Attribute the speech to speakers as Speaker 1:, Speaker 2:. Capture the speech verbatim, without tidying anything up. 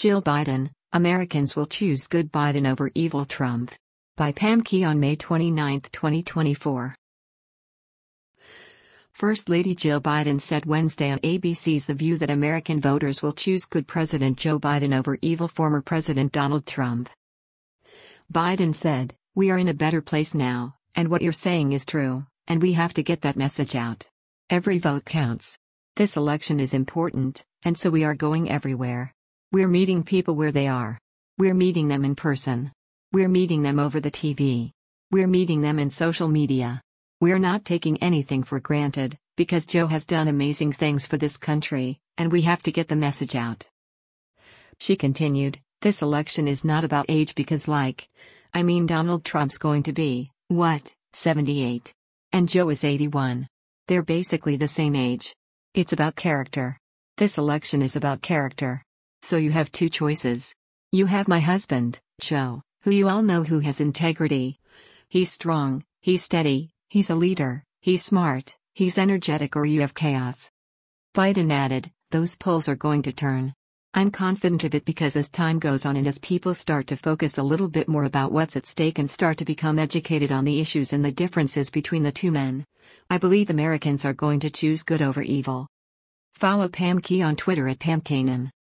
Speaker 1: Jill Biden, Americans will choose good Biden over evil Trump. By Pam Key on May twenty-ninth, twenty twenty-four. First Lady Jill Biden said Wednesday on A B C's The View that American voters will choose good President Joe Biden over evil former President Donald Trump. Biden said, "We are in a better place now, and what you're saying is true, and we have to get that message out. Every vote counts. This election is important, and so we are going everywhere. We're meeting people where they are. We're meeting them in person. We're meeting them over the T V. We're meeting them in social media. We're not taking anything for granted, because Joe has done amazing things for this country, and we have to get the message out." She continued, "This election is not about age because like, I mean Donald Trump's going to be, what, seventy-eight? And Joe is eighty-one. They're basically the same age. It's about character. This election is about character. So you have two choices. You have my husband, Joe, who you all know who has integrity. He's strong, he's steady, he's a leader, he's smart, he's energetic, or you have chaos." Biden added, "Those polls are going to turn. I'm confident of it because as time goes on and as people start to focus a little bit more about what's at stake and start to become educated on the issues and the differences between the two men, I believe Americans are going to choose good over evil." Follow Pam Key on Twitter at Pam Kanan.